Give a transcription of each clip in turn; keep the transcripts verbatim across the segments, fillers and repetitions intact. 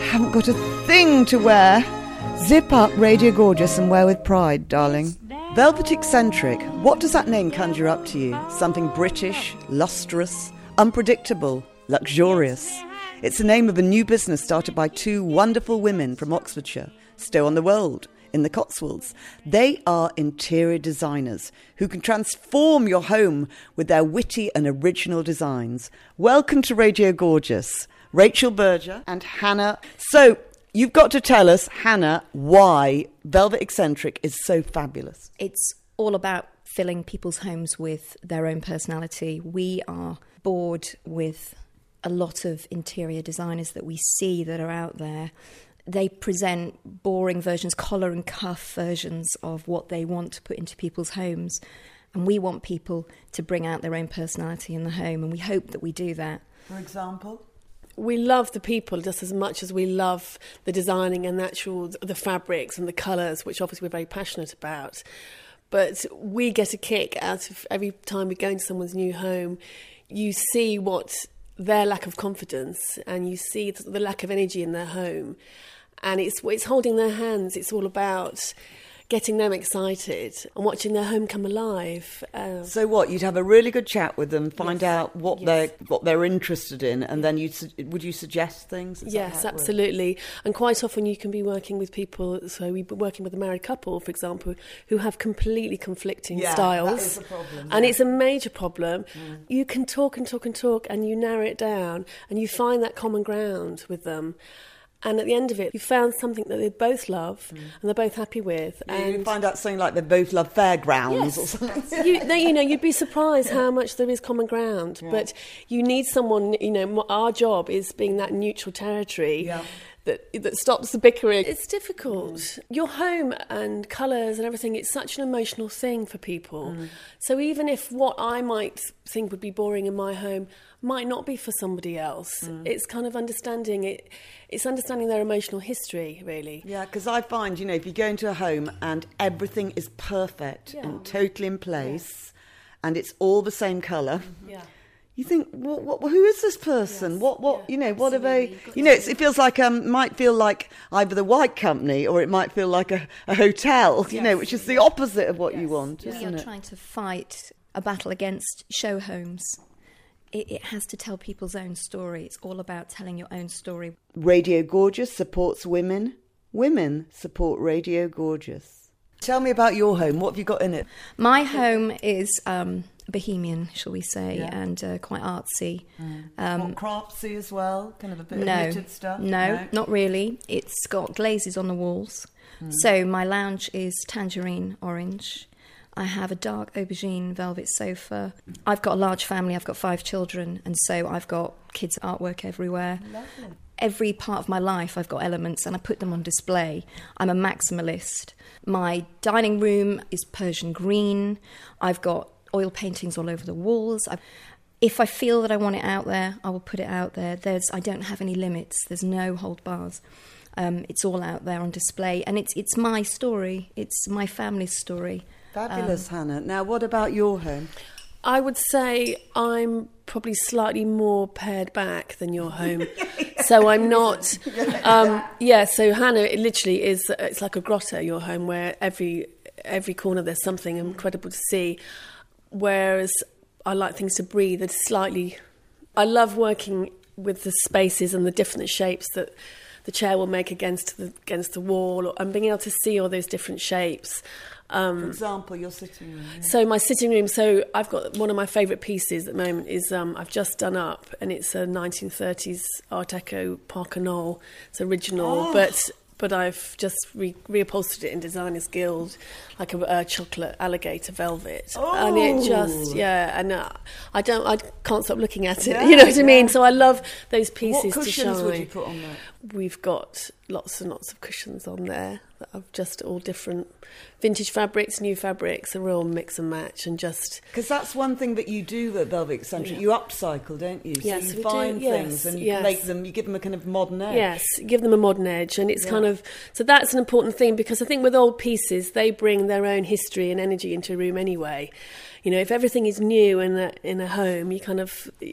haven't got a thing to wear. Zip up Radio Gorgeous and wear with pride, darling. Velvet Eccentric, what does that name conjure up to you? Something British, lustrous, unpredictable, luxurious. It's the name of a new business started by two wonderful women from Oxfordshire, Stow on the Wold, in the Cotswolds. They are interior designers who can transform your home with their witty and original designs. Welcome to Radio Gorgeous, Rachel Berger and Hannah. So, you've got to tell us, Hannah, why Velvet Eccentric is so fabulous. It's all about filling people's homes with their own personality. We are bored with a lot of interior designers that we see that are out there. They present boring versions, collar and cuff versions of what they want to put into people's homes. And we want people to bring out their own personality in the home, and we hope that we do that. For example? We love the people just as much as we love the designing and the actual, the fabrics and the colours, which obviously we're very passionate about. But we get a kick out of every time we go into someone's new home. You see what their lack of confidence, and you see the lack of energy in their home. And it's it's holding their hands. It's all about getting them excited and watching their home come alive. Um, so what? You'd have a really good chat with them, find yes, out what yes. they're what they're interested in, and then you would you suggest things? Is yes, absolutely. And quite often you can be working with people. So we've been working with a married couple, for example, who have completely conflicting yeah, styles. That is a problem, and yeah. it's a major problem. Mm. You can talk and talk and talk, and you narrow it down, and you find that common ground with them. And at the end of it, you found something that they both love mm. and they're both happy with. Yeah, and you find out something like they both love fairgrounds yes. or something. you, no, you know, you'd be surprised how much there is common ground. Yeah. But you need someone, you know, our job is being that neutral territory. Yeah. That, that stops the bickering. It's difficult. Mm. Your home and colours and everything, it's such an emotional thing for people. Mm. So even if what I might think would be boring in my home might not be for somebody else, mm. it's kind of understanding it. It's understanding their emotional history, really. Yeah, because I find, you know, if you go into a home and everything is perfect yeah. and totally in place yeah. and it's all the same colour, mm-hmm. yeah. you think, what, what, who is this person? Yes. What, what, yeah, you know, what absolutely. Are they? You know, it's, it feels like, um, might feel like either the White Company or it might feel like a, a hotel, you yes. know, which is the opposite of what yes. you want, yes. isn't We are it? trying to fight a battle against show homes. It, it has to tell people's own story. It's all about telling your own story. Radio Gorgeous supports women. Women support Radio Gorgeous. Tell me about your home. What have you got in it? My home is um, bohemian, shall we say, yeah. and uh, quite artsy. Mm. Um, what, craftsy as well? Kind of a bit no, of knitted stuff? No, no, not really. It's got glazes on the walls. Mm. So my lounge is tangerine orange. I have a dark aubergine velvet sofa. I've got a large family. I've got five children, and so I've got kids' artwork everywhere. Lovely. Every part of my life I've got elements and I put them on display. I'm a maximalist. My dining room is Persian green. I've got oil paintings all over the walls. I've, if I feel that I want it out there, I will put it out there. There's, I don't have any limits. There's no hold bars. Um, it's all out there on display, and it's it's my story. It's my family's story. Fabulous, um, Hannah. Now, what about your home? I would say I'm probably slightly more pared back than your home. So I'm not... Um, yeah, so Hannah, it literally is... It's like a grotto, your home, where every every corner there's something incredible to see. Whereas I like things to breathe. It's slightly... I love working with the spaces and the different shapes that the chair will make against the, against the wall, and being able to see all those different shapes. Um, For example, your sitting room. Yeah. So my sitting room, so I've got one of my favourite pieces at the moment is um, I've just done up, and it's a nineteen thirties Art Deco Parker Knoll. It's original, oh. but but I've just re- reupholstered it in Designers Guild, like a, a chocolate alligator velvet, oh. and it just yeah, and uh, I don't, I can't stop looking at it. Yeah, you know what yeah. I mean? So I love those pieces what to shine. What cushions would you put on there? We've got lots and lots of cushions on there that are just all different vintage fabrics, new fabrics, a real mix and match, and just... Because that's one thing that you do at Velvet Eccentric. Yeah. You upcycle, don't you? Yes, so you we find do. Yes, things and yes. you make them, you give them a kind of modern edge. Yes, give them a modern edge, and it's yeah. kind of... So that's an important thing, because I think with old pieces, they bring their own history and energy into a room anyway. You know, if everything is new in a, in a home, you kind of...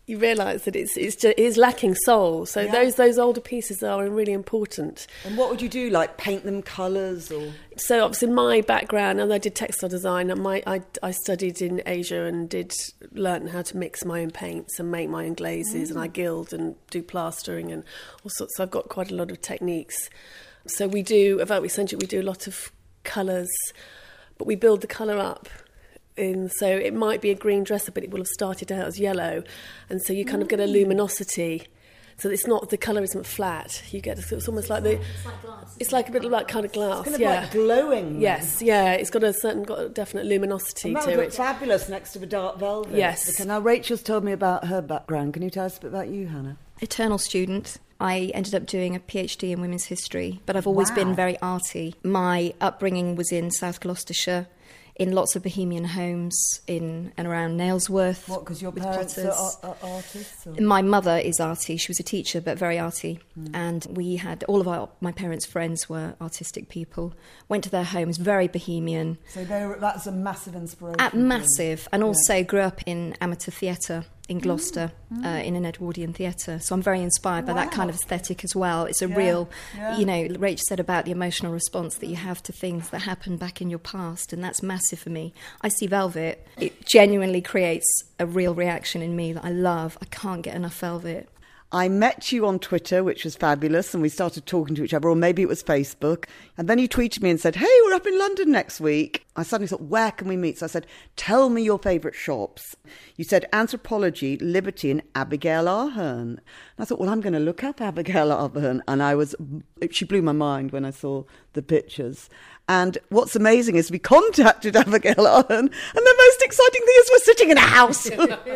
you realise that it's it's just, it is lacking soul. So Yeah. those those older pieces are really important. And what would you do? Like paint them colours or? So obviously my background, and I did textile design, and my I, I studied in Asia and did learn how to mix my own paints and make my own glazes, mm. and I gild and do plastering and all sorts. So I've got quite a lot of techniques. So we do, at Velvet Eccentric, we do a lot of colours, but we build the colour up. In, so it might be a green dresser, but it will have started out as yellow, and so you kind mm. of get a luminosity. So it's not, the colour isn't flat. You get, it's almost like the, it's like glass. It's like a bit like kind of glass. It's kind of yeah. like glowing. Yes, yeah. It's got a certain, got a definite luminosity and that to would look it. fabulous next to the dark velvet. Yes. Okay, now Rachel's told me about her background. Can you tell us a bit about you, Hannah? Eternal student. I ended up doing a PhD in women's history, but I've always wow. been very arty. My upbringing was in South Gloucestershire, in lots of bohemian homes in and around Nailsworth. What, because your parents are, are, are artists? Or? My mother is arty. She was a teacher, but very arty. Mm. And we had, all of our my parents' friends were artistic people. Went to their homes, very bohemian. So they were, that's a massive inspiration. At massive. And also yeah. grew up in amateur theatre in Gloucester, mm. uh, in an Edwardian theatre. So I'm very inspired wow. by that kind of aesthetic as well. It's a yeah. real, yeah. you know, Rach said about the emotional response that you have to things that happened back in your past, and that's massive for me. I see Velvet, it genuinely creates a real reaction in me that I love. I can't get enough Velvet. I met you on Twitter, which was fabulous, and we started talking to each other, or maybe it was Facebook. And then you tweeted me and said, hey, we're up in London next week. I suddenly thought, where can we meet? So I said, tell me your favourite shops. You said Anthropology, Liberty and Abigail Ahern. And I thought, well, I'm going to look up Abigail Ahern. And I was, she blew my mind when I saw the pictures. And what's amazing is we contacted Abigail Ahern, and the most exciting thing is we're sitting in a house.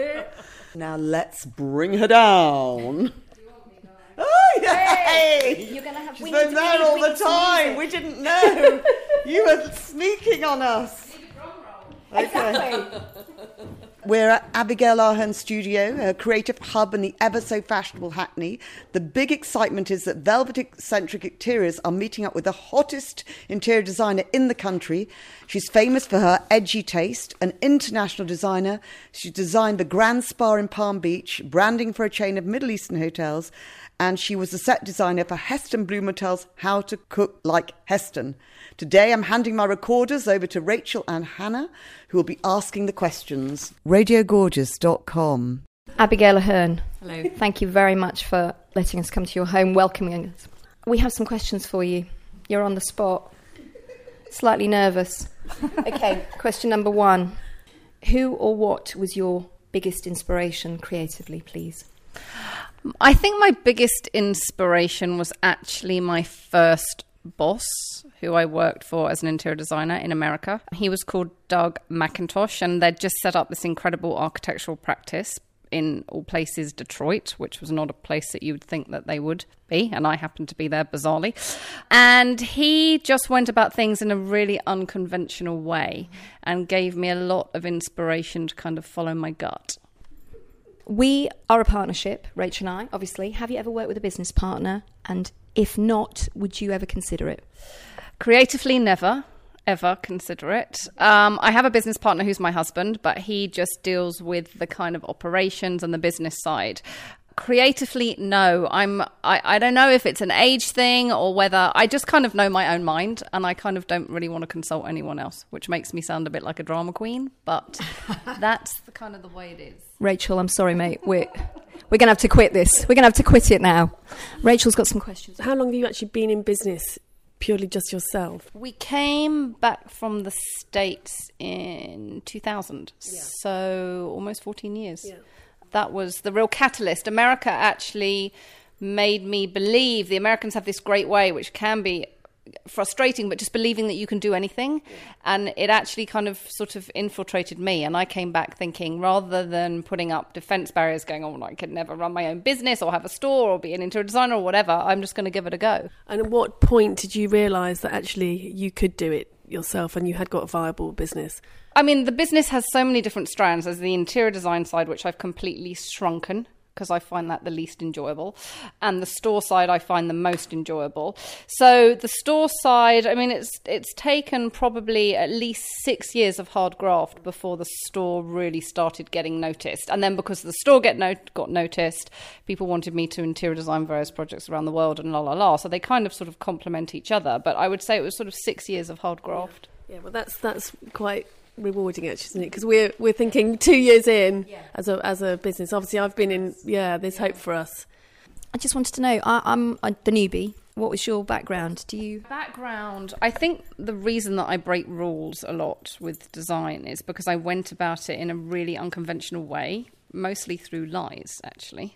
Now let's bring her down. Oh, yay! Hey, you're gonna have, She's been there all the time. We didn't know. You were sneaking on us. Okay. Exactly. We're at Abigail Ahern's studio, her creative hub in the ever-so-fashionable Hackney. The big excitement is that Velvet Eccentric Interiors are meeting up with the hottest interior designer in the country. She's famous for her edgy taste, an international designer. She designed the Grand Spa in Palm Beach, branding for a chain of Middle Eastern hotels, and she was the set designer for Heston Blumenthal How to Cook Like Heston. Today I'm handing my recorders over to Rachel and Hannah, who will be asking the questions. radio gorgeous dot com. Abigail Ahern. Hello. Thank you very much for letting us come to your home, welcoming us. We have some questions for you. You're on the spot. Slightly nervous. Okay, question number one. Who or what was your biggest inspiration creatively, please? I think my biggest inspiration was actually my first boss, who I worked for as an interior designer in America. He was called Doug McIntosh, and they'd just set up this incredible architectural practice in all places Detroit, which was not a place that you would think that they would be, and I happened to be there bizarrely. And he just went about things in a really unconventional way and gave me a lot of inspiration to kind of follow my gut. We are a partnership, Rach and I, obviously. Have you ever worked with a business partner? And if not, would you ever consider it? Creatively, never, ever consider it. Um, I have a business partner who's my husband, but he just deals with the kind of operations and the business side. Creatively, no. I'm. I, I don't know if it's an age thing or whether I just kind of know my own mind, and I kind of don't really want to consult anyone else, which makes me sound a bit like a drama queen, but that's the kind of the way it is. Rachel, I'm sorry, mate. We're we're gonna have to quit this. We're gonna have to quit it now. Rachel's got some questions. How long have you actually been in business? Purely just yourself? We came back from the States in two thousand, yeah. So almost fourteen years. Yeah. That was the real catalyst. America actually made me believe, the Americans have this great way, which can be frustrating, but just believing that you can do anything. Yeah. And it actually kind of sort of infiltrated me. And I came back thinking, rather than putting up defense barriers going, oh, I could never run my own business or have a store or be an interior designer or whatever, I'm just going to give it a go. And at what point did you realise that actually you could do it yourself and you had got a viable business? I mean, the business has so many different strands. There's the interior design side, which I've completely shrunken, because I find that the least enjoyable. And the store side I find the most enjoyable. So the store side, I mean, it's it's taken probably at least six years of hard graft before the store really started getting noticed. And then because the store get no- got noticed, people wanted me to interior design various projects around the world and la la la. So they kind of sort of complement each other. But I would say it was sort of six years of hard graft. Yeah, yeah well, that's that's quite rewarding, actually, isn't it? Because we're we're thinking two years in yeah. as a as a business. Obviously, I've been in. Yeah, there's hope for us. I just wanted to know. I, I'm uh, the newbie. What was your background? Do you background? I think the reason that I break rules a lot with design is because I went about it in a really unconventional way. Mostly through lies, actually.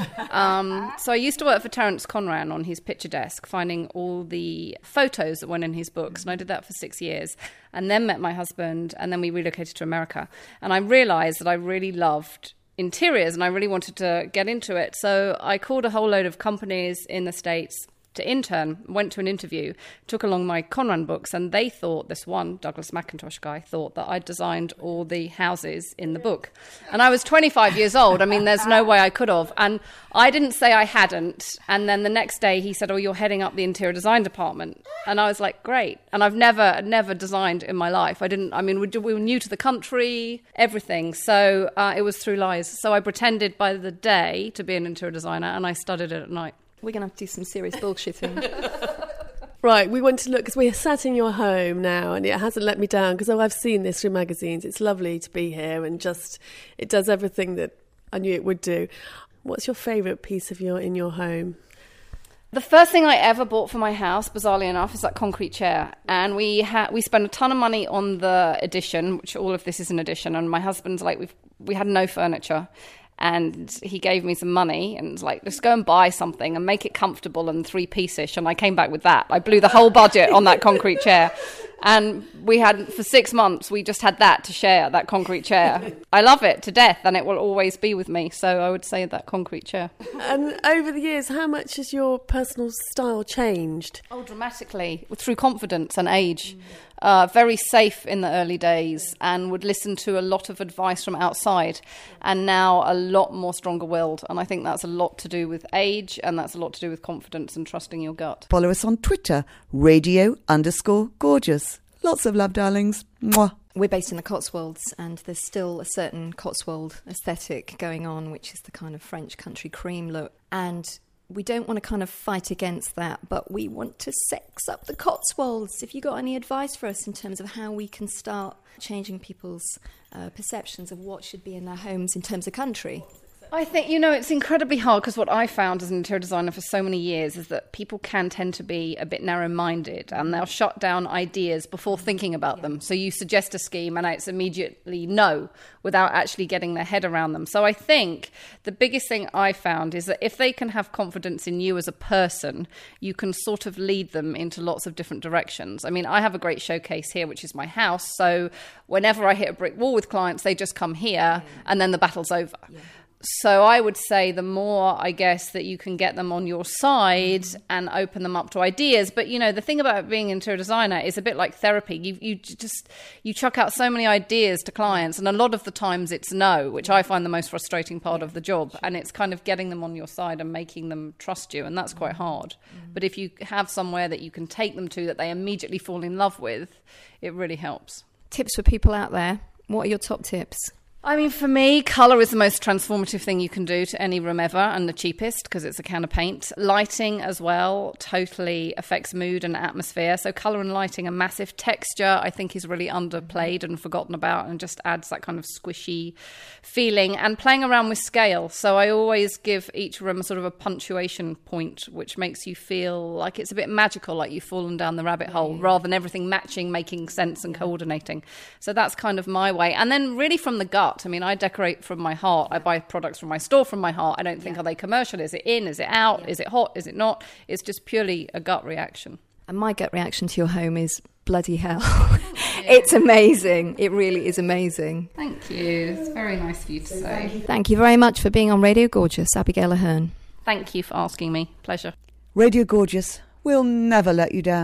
um, so I used to work for Terence Conran on his picture desk, finding all the photos that went in his books, and I did that for six years, and then met my husband, and then we relocated to America. And I realised that I really loved interiors, and I really wanted to get into it. So I called a whole load of companies in the States to intern, went to an interview, took along my Conran books, and they thought, this one, Douglas McIntosh guy, thought that I'd designed all the houses in the book. And I was twenty-five years old. I mean, there's no way I could have. And I didn't say I hadn't. And then the next day he said, oh, you're heading up the interior design department. And I was like, great. And I've never, never designed in my life. I didn't, I mean, we, we were new to the country, everything. So uh, it was through lies. So I pretended by the day to be an interior designer, and I studied it at night. We're going to have to do some serious bullshitting. Right, we want to look, because we're sat in your home now, and it hasn't let me down, because oh, I've seen this through magazines. It's lovely to be here, and just, it does everything that I knew it would do. What's your favourite piece of your in your home? The first thing I ever bought for my house, bizarrely enough, is that concrete chair. And we ha- we spent a ton of money on the addition, which all of this is an addition, and my husband's like, we've we had no furniture. And he gave me some money and was like, let's go and buy something and make it comfortable and three-piece-ish. And I came back with that. I blew the whole budget on that concrete chair. And we had, for six months, we just had that to share, that concrete chair. I love it to death, and it will always be with me. So I would say that concrete chair. And over the years, how much has your personal style changed? Oh, dramatically, through confidence and age. Mm. Uh, very safe in the early days, and would listen to a lot of advice from outside, and now a lot more stronger-willed. And I think that's a lot to do with age, and that's a lot to do with confidence and trusting your gut. Follow us on Twitter, radio underscore gorgeous. Lots of love, darlings. Mwah. We're based in the Cotswolds, and there's still a certain Cotswold aesthetic going on, which is the kind of French country cream look. And we don't want to kind of fight against that, but we want to sex up the Cotswolds. If you got any advice for us in terms of how we can start changing people's uh, perceptions of what should be in their homes in terms of country? I think, you know, it's incredibly hard, because what I found as an interior designer for so many years is that people can tend to be a bit narrow-minded, and they'll shut down ideas before thinking about yeah. them. So you suggest a scheme and it's immediately no, without actually getting their head around them. So I think the biggest thing I found is that if they can have confidence in you as a person, you can sort of lead them into lots of different directions. I mean, I have a great showcase here, which is my house. So whenever I hit a brick wall with clients, they just come here yeah. and then the battle's over. Yeah. So I would say the more, I guess, that you can get them on your side mm. and open them up to ideas. But, you know, the thing about being an interior designer is a bit like therapy. You you just, you chuck out so many ideas to clients, and a lot of the times it's no, which I find the most frustrating part of the job. And it's kind of getting them on your side and making them trust you, and that's quite hard. Mm. But if you have somewhere that you can take them to that they immediately fall in love with, it really helps. Tips for people out there. What are your top tips? I mean, for me, colour is the most transformative thing you can do to any room ever, and the cheapest, because it's a can of paint. Lighting as well totally affects mood and atmosphere. So colour and lighting, a massive. Texture, I think, is really underplayed and forgotten about, and just adds that kind of squishy feeling. And playing around with scale. So I always give each room sort of a punctuation point, which makes you feel like it's a bit magical, like you've fallen down the rabbit hole, rather than everything matching, making sense and coordinating. So that's kind of my way. And then really from the gut. I mean, I decorate from my heart. I buy products from my store from my heart. I don't think, yeah. are they commercial? Is it in? Is it out? Yeah. Is it hot? Is it not? It's just purely a gut reaction. And my gut reaction to your home is bloody hell. Yeah. It's amazing. It really is amazing. Thank you. It's very nice of you to say. Thank you very much for being on Radio Gorgeous, Abigail Ahern. Thank you for asking me. Pleasure. Radio Gorgeous, we'll never let you down.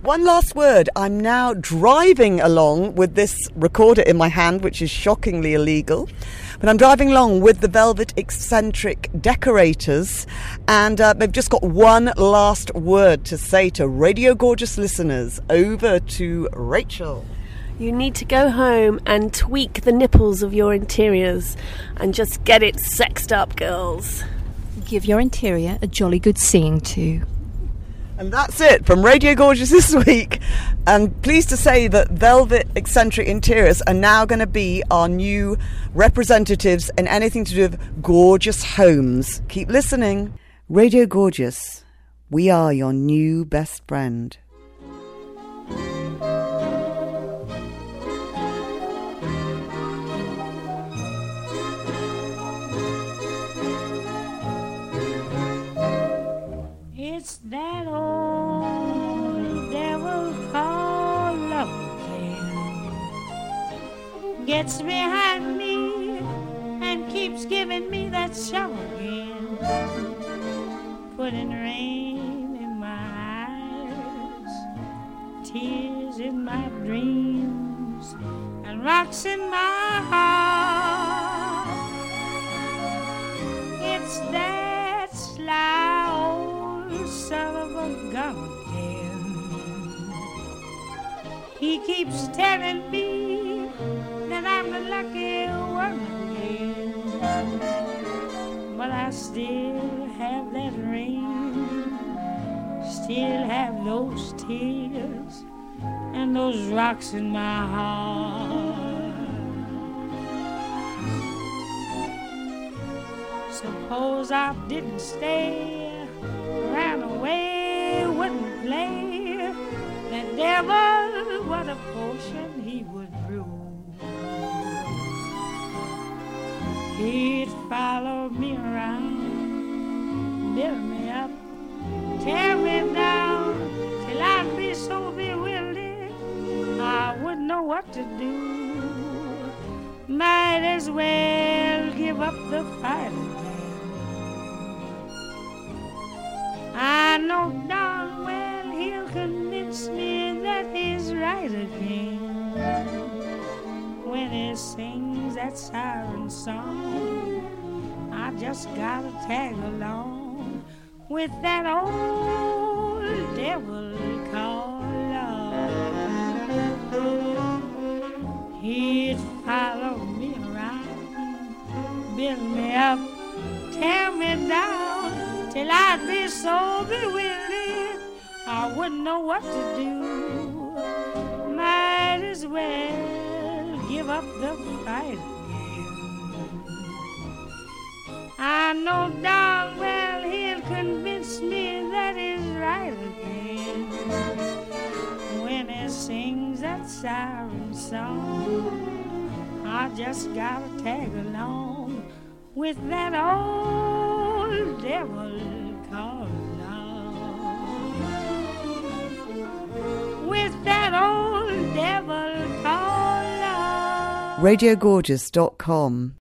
One last word. I'm now driving along with this recorder in my hand, which is shockingly illegal. But I'm driving along with the Velvet Eccentric decorators, and uh, they've just got one last word to say to Radio Gorgeous listeners. Over to Rachel. You need to go home and tweak the nipples of your interiors and just get it sexed up, girls. Give your interior a jolly good seeing to. And that's it from Radio Gorgeous this week. And pleased to say that Velvet Eccentric Interiors are now going to be our new representatives in anything to do with gorgeous homes. Keep listening. Radio Gorgeous, we are your new best friend. It's that old devil called love again. Gets behind me and keeps giving me that show again. Putting rain in my eyes, tears in my dreams, and rocks in my heart. It's that sly old son of a gun again. He keeps telling me that I'm the lucky one again. But I still have that ring, still have those tears and those rocks in my heart. Suppose I didn't stay, ran away, wouldn't play, the devil, what a potion he would brew. He'd follow me around, build me up, tear me down, till I'd be so bewildered I wouldn't know what to do. Might as well give up the fight again. I know darn well he'll convince me that he's right again when he sings that siren song. I just gotta tag along with that old devil called love. He'd follow me around, build me up, tear me down, till I'd be so bewildered I wouldn't know what to do. Might as well give up the fight again. I know darn well he'll convince me that he's right again when he sings that siren song. I just gotta tag along with that old devil called love. With that old devil called love. radio gorgeous dot com